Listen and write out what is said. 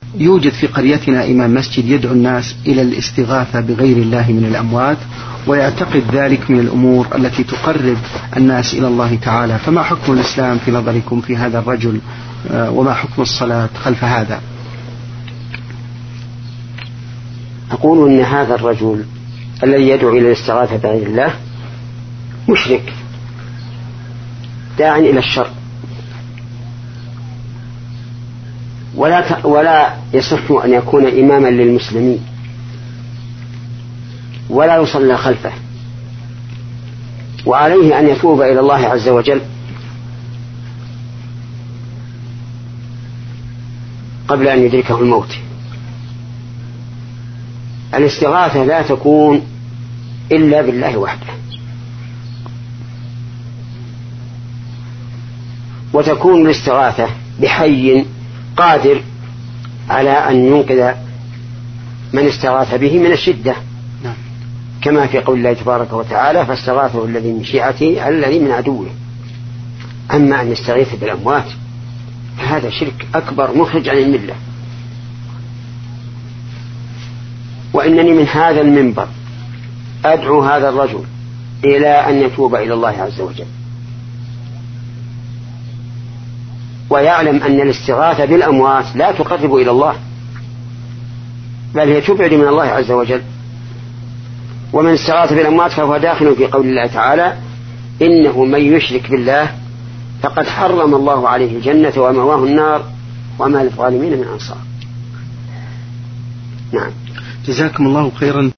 يوجد في قريتنا إمام مسجد يدعو الناس إلى الاستغاثة بغير الله من الأموات، ويعتقد ذلك من الأمور التي تقرب الناس إلى الله تعالى، فما حكم الإسلام في نظركم في هذا الرجل، وما حكم الصلاة خلف هذا؟ أقول إن هذا الرجل الذي يدعو إلى الاستغاثة بغير الله مشرك داع إلى الشر، ولا يصح أن يكون إماما للمسلمين ولا يصلى خلفه، وعليه أن يتوب إلى الله عز وجل قبل أن يدركه الموت. الاستغاثة لا تكون إلا بالله وحده، وتكون الاستغاثة بحي قادر على أن ينقذ من استغاث به من الشدة، كما في قول الله تبارك وتعالى: فاستغاثه الذي من شيعته على الذي من عدوه. أما أن يستغيث بالأموات فهذا شرك أكبر مخرج عن الملة. وإنني من هذا المنبر أدعو هذا الرجل إلى أن يتوب إلى الله عز وجل، ويعلم أن الاستغاثة بالأموات لا تقرب إلى الله، بل هي تبعد من الله عز وجل. ومن استغاث بالأموات فهو داخل في قول الله تعالى: إنه من يشرك بالله فقد حرم الله عليه الجنة ومأواه النار وما للظالمين من أنصار. نعم. جزاكم الله خيرا.